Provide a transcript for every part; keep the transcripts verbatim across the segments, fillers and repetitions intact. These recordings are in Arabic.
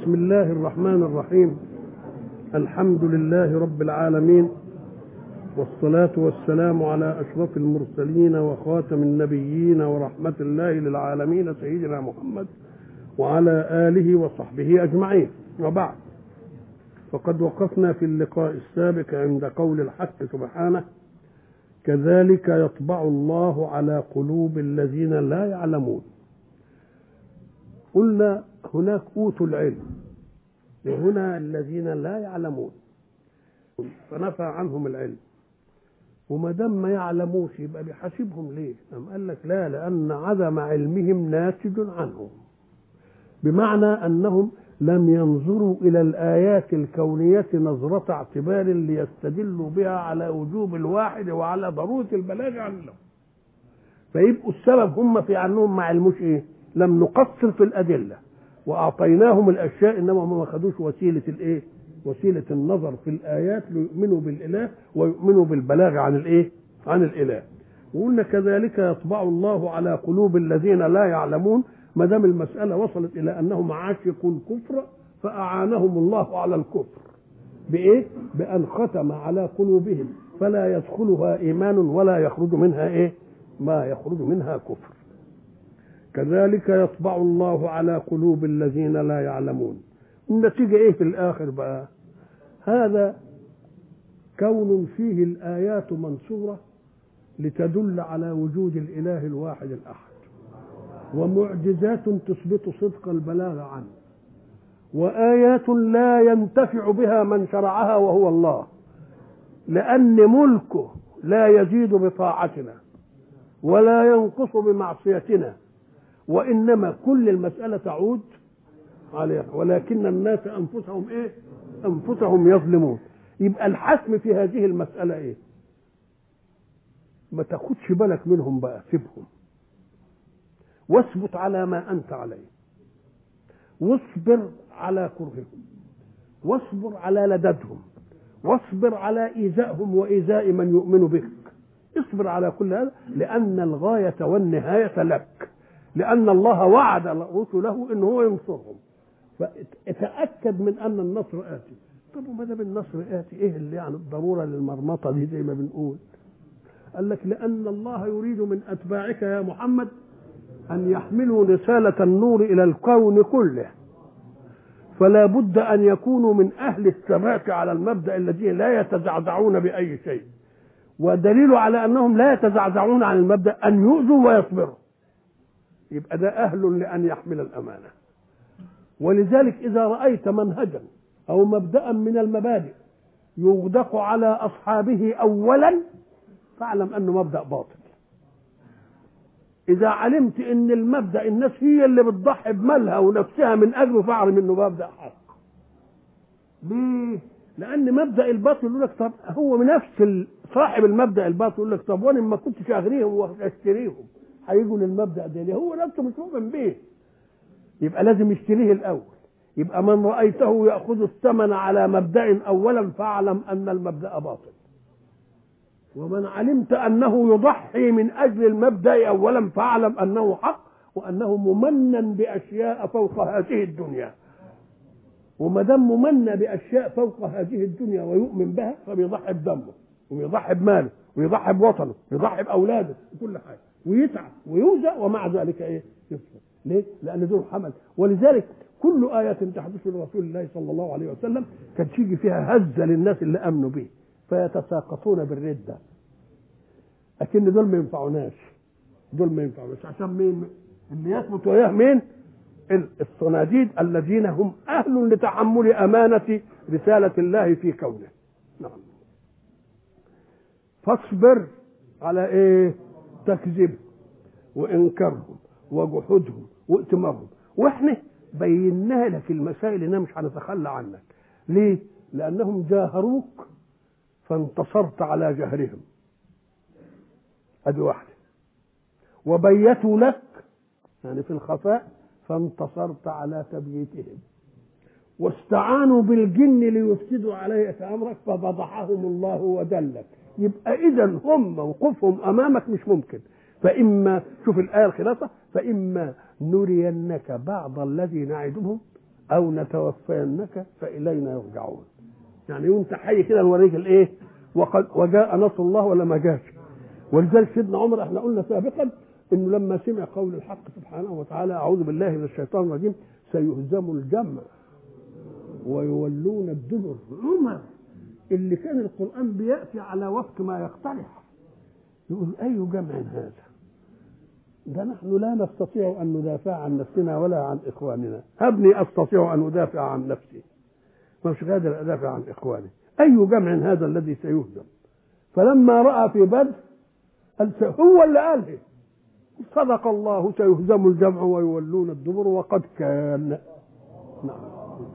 بسم الله الرحمن الرحيم. الحمد لله رب العالمين، والصلاة والسلام على أشرف المرسلين وخاتم النبيين ورحمة الله للعالمين سيدنا محمد وعلى آله وصحبه أجمعين، وبعد. فقد وقفنا في اللقاء السابق عند قول الحق سبحانه: كذلك يطبع الله على قلوب الذين لا يعلمون. قلنا هناك أوتوا العلم، وهنا الذين لا يعلمون، فنفى عنهم العلم. وما دام ما يعلموش يبقى بيحاسبهم ليه؟ أم قال لك لا، لأن عدم علمهم ناتج عنهم، بمعنى أنهم لم ينظروا إلى الآيات الكونية نظرة اعتبار ليستدلوا بها على وجوب الواحد وعلى ضرورة البلاغ عنه، فيبقوا السبب هم في أنهم ما علموش إيه؟ لم نقصر في الأدلة وأعطيناهم الأشياء، إنما هم ما خدوش وسيلة الإيه؟ وسيلة النظر في الآيات ليؤمنوا بالإله ويؤمنوا بالبلاغ عن الإيه؟ عن الإله. وقلنا كذلك يطبع الله على قلوب الذين لا يعلمون. ما دام المسألة وصلت إلى أنهم عاشقوا الكفر فأعانهم الله على الكفر بإيه؟ بأن ختم على قلوبهم فلا يدخلها إيمان ولا يخرج منها إيه؟ ما يخرج منها كفر. كذلك يطبع الله على قلوب الذين لا يعلمون. النتيجة إيه في الآخر بقى؟ هذا كون فيه الآيات منصورة لتدل على وجود الإله الواحد الأحد، ومعجزات تثبت صدق البلاغ عنه، وآيات لا ينتفع بها من شرعها وهو الله، لأن ملكه لا يزيد بطاعتنا ولا ينقص بمعصيتنا، وإنما كل المسألة تعود عليها، ولكن الناس أنفسهم إيه؟ أنفسهم يظلمون. يبقى الحسم في هذه المسألة إيه؟ ما تاخدش بالك منهم بقى، سيبهم واثبت على ما أنت عليه، واصبر على كرههم، واصبر على لددهم، واصبر على إيذائهم وإيذاء من يؤمن بك. اصبر على كل هذا، لأن الغاية والنهاية لك، لأن الله وعد رسله إن هو ينصرهم، فتأكد من أن النصر آتي. طب وما دام النصر آتي، إيه اللي يعني الضرورة للمرمطة دي زي ما بنقول؟ قال لك لأن الله يريد من أتباعك يا محمد أن يحملوا رسالة النور إلى الكون كله، فلا بد أن يكونوا من أهل الثبات على المبدأ الذي لا يتزعزعون بأي شيء. ودليل على أنهم لا يتزعزعون عن المبدأ أن يؤذوا ويصبروا، يبقى ده أهل لأن يحمل الأمانة. ولذلك إذا رأيت منهجا أو مبدأ من المبادئ يغدق على أصحابه أولا فاعلم أنه مبدأ باطل. إذا علمت إن المبدأ الناس هي اللي بتضحي بمالها ونفسها من أجله فاعلم إنه مبدأ حق. ليه؟ لأن مبدأ الباطل يقول لك طب هو من نفس صاحب المبدأ الباطل يقول لك طب وأنا ما كنتش أغريهم وأشتريهم هيجوا للمبدأ ده ليه؟ هو نفسه مش مؤمن به، يبقى لازم يشتريه الأول. يبقى من رأيته يأخذ الثمن على مبدأ أولا فاعلم أن المبدأ باطل، ومن علمت أنه يضحي من أجل المبدأ أولا فاعلم أنه حق، وأنه ممنن بأشياء فوق هذه الدنيا. وما دام ممنن بأشياء فوق هذه الدنيا ويؤمن بها فبيضحي بدمه ويضحي بماله ويضحي بوطنه ويضحي بأولاده وكل حاجة، ويتعب ويوزع، ومع ذلك إيه؟ يصبر. ليه؟ لأن دول حمل. ولذلك كل آية تحدث لرسول الله صلى الله عليه وسلم كان تيجي فيها هزة للناس اللي آمنوا به فيتساقطون بالردة، لكن دول ما ينفعوناش، دول ما ينفعوناش. عشان مين اللي يثبت وياه؟ مين؟ الصناديد الذين هم أهل لتحمل أمانة رسالة الله في كونه. نعم. فاصبر على إيه؟ تكذيبهم وإنكارهم وجحودهم وائتمارهم. وإحنا بيناها لك المسائل إنها مش هنتخلى عنك. ليه؟ لأنهم جاهروك فانتصرت على جهرهم، هذه واحدة. وبيتوا لك يعني في الخفاء فانتصرت على تبييتهم. واستعانوا بالجن ليفسدوا عليك أمرك ففضحهم الله ودلك. يبقى إذا هم موقفهم أمامك مش ممكن. فإما شوف الآية الخلاصة: فإما نرينك بعض الذي نعدهم او نتوفينك فالينا يرجعون. يعني وانت حي كده نوريك الايه، وقد وجاء نصر الله ولا ما جاش. ولذلك سيدنا عمر احنا قلنا سابقا انه لما سمع قول الحق سبحانه وتعالى اعوذ بالله من الشيطان الرجيم سيهزم الجمع ويولون الدبر، عمر اللي كان القرآن بيأتي على وفق ما يقترح يقول أي جمع هذا؟ ده نحن لا نستطيع أن ندافع عن نفسنا ولا عن إخواننا. هبني أستطيع أن أدافع عن نفسي، مش قادر أدافع عن إخواني. أي جمع هذا الذي سيهزم؟ فلما رأى في بدر قال هو اللي قاله، صدق الله سيهزم الجمع ويولون الدبر وقد كان. نعم.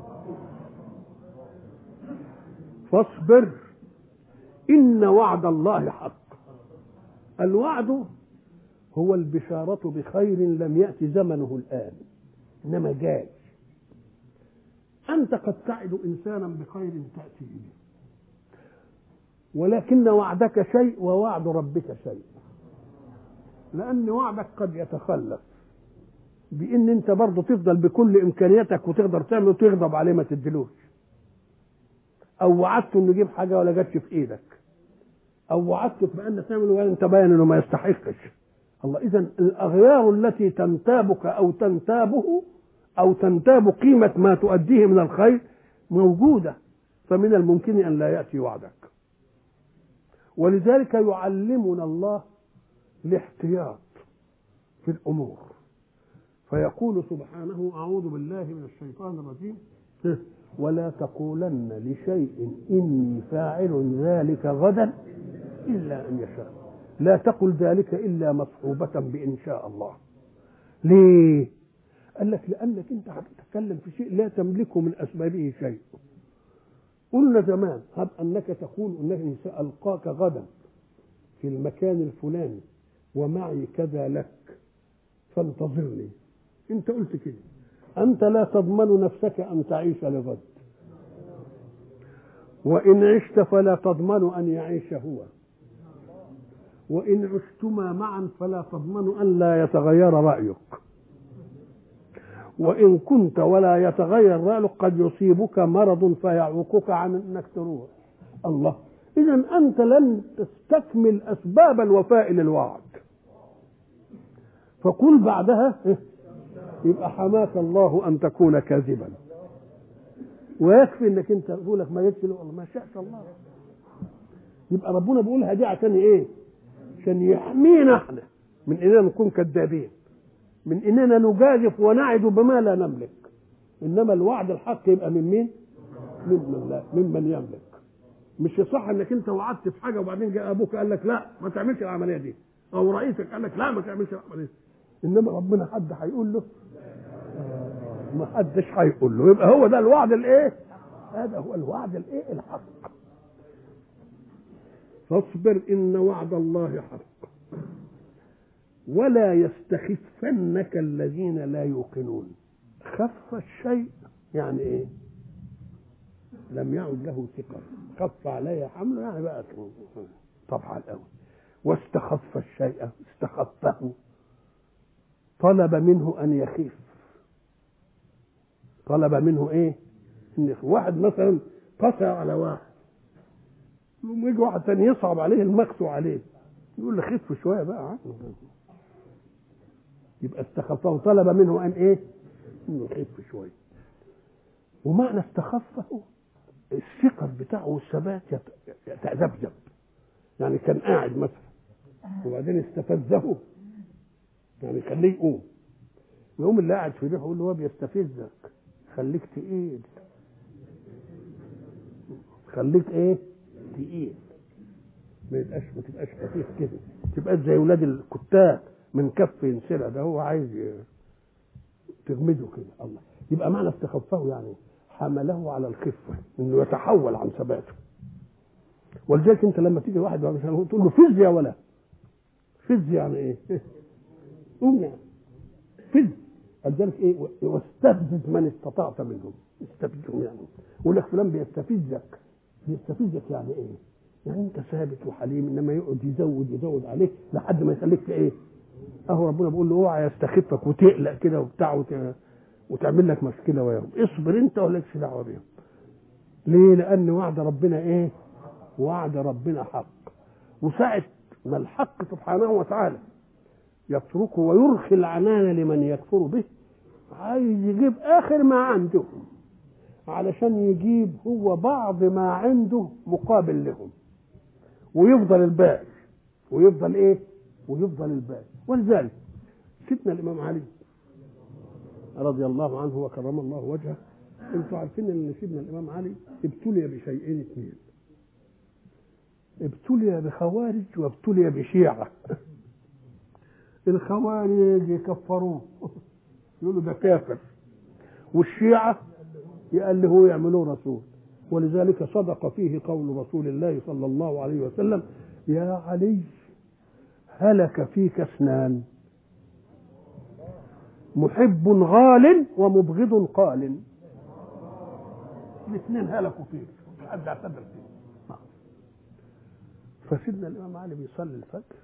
فاصبر إن وعد الله حق. الوعد هو البشارة بخير لم يأتي زمنه الآن إنما جاي. أنت قد تعد إنسانا بخير تأتي إليه، ولكن وعدك شيء ووعد ربك شيء، لأن وعدك قد يتخلف بإن أنت برضه تفضل بكل إمكانياتك وتقدر تعمل وتغضب عليه ما تدلوش، أو وعدته إنه يجيب حاجة ولا جاتش في إيدك، أو وعدته بأن تعمل وأنت باين إنه ما يستحقش. الله، إذن الأغيار التي تنتابك أو تنتابه أو تنتاب قيمة ما تؤديه من الخير موجودة، فمن الممكن أن لا يأتي وعدك. ولذلك يعلمنا الله الاحتياط في الأمور، فيقول سبحانه أعوذ بالله من الشيطان الرجيم ولا تقولن لشيء إني فاعل ذلك غدا إلا أن يشاء. لا تقل ذلك إلا مصحوبة بإن شاء الله. ليه؟ قال لك لأنك أنت هتتكلم في شيء لا تملكه من أسبابه شيء. قلنا زمان هب أنك تقول أنني سألقاك غدا في المكان الفلاني ومعي كذا لك فانتظرني، أنت قلت كده، أنت لا تضمن نفسك أن تعيش لغد، وإن عشت فلا تضمن أن يعيش هو، وإن عشتما معا فلا تضمن أن لا يتغير رأيك، وإن كنت ولا يتغير رأيك قد يصيبك مرض فيعوقك عن أنك تروح. الله، إذن أنت لن تستكمل أسباب الوفاء للوعد، فقل بعدها يبقى حماك الله أن تكون كاذبا، ويكفي أنك أنت تقولك ما يكفي والله ما شاء الله. يبقى ربنا بيقولها دي عشان إيه؟ عشان يحمينا احنا من اننا نكون كذابين، من اننا نجازف ونعد بما لا نملك. انما الوعد الحق يبقى من مين؟ ممن لا ممن يملك. مش صح انك انت وعدت في حاجه وبعدين جاء ابوك قال لك لا ما تعملش العمليه دي، او رئيسك قال لك لا ما تعملش العمليه دي. انما ربنا حد هيقول له؟ ما حدش هيقول له. يبقى هو ده الوعد الايه؟ هذا هو الوعد الايه؟ الحق. فاصبر إن وعد الله حق ولا يستخفنك الذين لا يوقنون. خف الشيء يعني إيه؟ لم يعد له ثقة، خف عليه حمله يعني بقى طبعا الأول. واستخف الشيء استخفه، طلب منه أن يخف، طلب منه إيه؟ إن واحد مثلا قسى على واحد، يقوم يجي واحد ثاني يصعب عليه المقسو عليه يقول له خف شويه بقى عنه. يبقى استخفه طلب منه ان ايه؟ انه يخف شويه. ومعنى استخفه الثقه بتاعه والثبات يتذبذب، يعني كان قاعد مثلا وبعدين استفزه يعني خليه يقوم، يقوم اللي قاعد في ريحه يقول له هو بيستفزك خليك تقيل، خليك ايه؟ تقيل، ما يبقاش ما تبقاش خفيف كده، تبقاش زي ولاد الكتاب من كف ينسرع، ده هو عايز تغمده كده. الله، يبقى معنى استخفه يعني حمله على الخفه، انه يتحول عن ثباته. ولذلك انت لما تيجي واحد مثلا تقول له فز يا ولا فز يعني ايه؟ قوم يعني فز. لذلك ايه؟ واستفزز من استطعت منهم، استفزهم يعني يقول لك فلان بيستفزك، بيستفزك يعني ايه؟ يعني انت ثابت وحليم، انما يقعد يزود يزود عليك لحد ما يخليك ايه؟ اهو ربنا بيقول له اوعى يستخفك وتقلق كده وبتاع وت... وتعمل لك مشكله وياهم، اصبر انت ولكش دعوه بيهم. ليه؟ لان وعد ربنا ايه؟ وعد ربنا حق. وساعه ما الحق سبحانه وتعالى يتركه ويرخي العنان لمن يكفر به، عايز يجيب اخر ما عنده علشان يجيب هو بعض ما عنده مقابل لهم، ويفضل الباقي، ويفضل ايه؟ ويفضل الباقي. ولذلك سيدنا الامام علي رضي الله عنه وكرم الله وجهه، انتوا عارفين ان سيدنا الامام علي ابتلي بشيئين اثنين، ابتلي بخوارج وابتلي بشيعة. الخوارج يكفروه يقولوا ده كافر، والشيعة يألهوه يعملوه رسول. ولذلك صدق فيه قول رسول الله صلى الله عليه وسلم: يا علي هلك فيك اثنان، محب غال ومبغض قال. الاثنين هلكوا فيك، حد اعتبر فيه. فسيدنا الامام علي بيصلي الفجر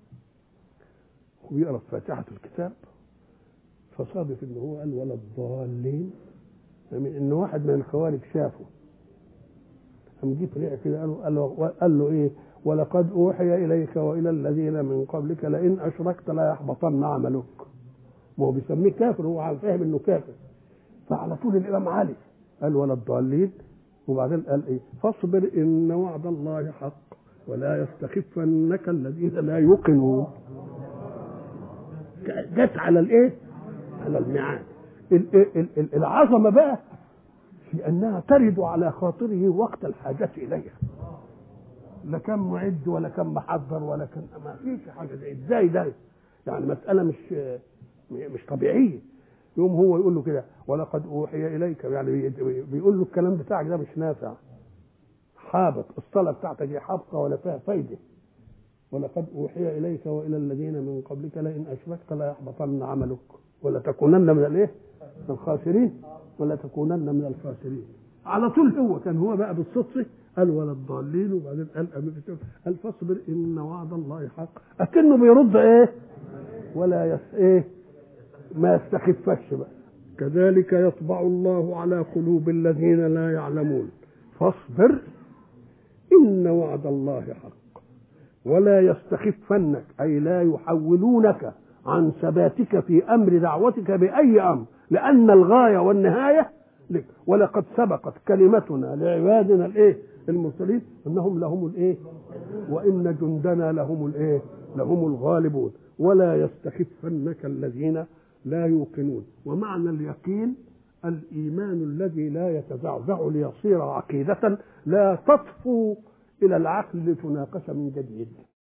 ويقرا فاتحه الكتاب، فصادف ان هو قال ولا الضالين، يعني ان واحد من الخوارج شافه، قام جه طلع كده قال له قال له, قال له ايه؟ ولقد اوحي اليك والى الذين من قبلك لئن اشركت لا يحبطن عملك. ما هو بيسميه كافر، هو فاهم انه كافر. فعلى طول الامام علي قال ولا الضالين، وبعدين قال ايه؟ فاصبر ان وعد الله حق ولا يستخفنك الذين لا يوقنون. جت على الايه؟ على الميعاد. العظمه بقى في انها ترد على خاطره وقت الحاجه اليها، لا كان معد ولا كان محضر ولا كان، ما فيش حاجه زي ازاي ده، يعني مساله مش مش طبيعيه. يوم هو يقول له كده ولقد اوحي اليك، يعني بيقول له الكلام بتاعك ده مش نافع، حابط، الصلاه بتاعتك دي حابطه ولا فيها فايده. ولقد اوحي اليك والى الذين من قبلك لئن اشركت لا يحبطن عملك ولا تكونن من الايه؟ من الخاسرين، ولا تكونن من الخاسرين. على طول هو كان هو بقى بالصدفه قال ولا الضالين، وبعدين قال قال فاصبر ان وعد الله حق، اكنه بيرد ايه؟ ولا يس ايه؟ ما يستخفش بقى. كذلك يطبع الله على قلوب الذين لا يعلمون فاصبر ان وعد الله حق ولا يستخفنك، اي لا يحولونك عن ثباتك في امر دعوتك باي امر، لان الغايه والنهايه لك. ولقد سبقت كلمتنا لعبادنا الايه؟ المرسلين انهم لهم الايه؟ وان جندنا لهم الايه؟ لهم الغالبون. ولا يستخفنك الذين لا يوقنون. ومعنى اليقين الايمان الذي لا يتزعزع ليصير عقيده لا تطفو الى العقل لتناقش من جديد.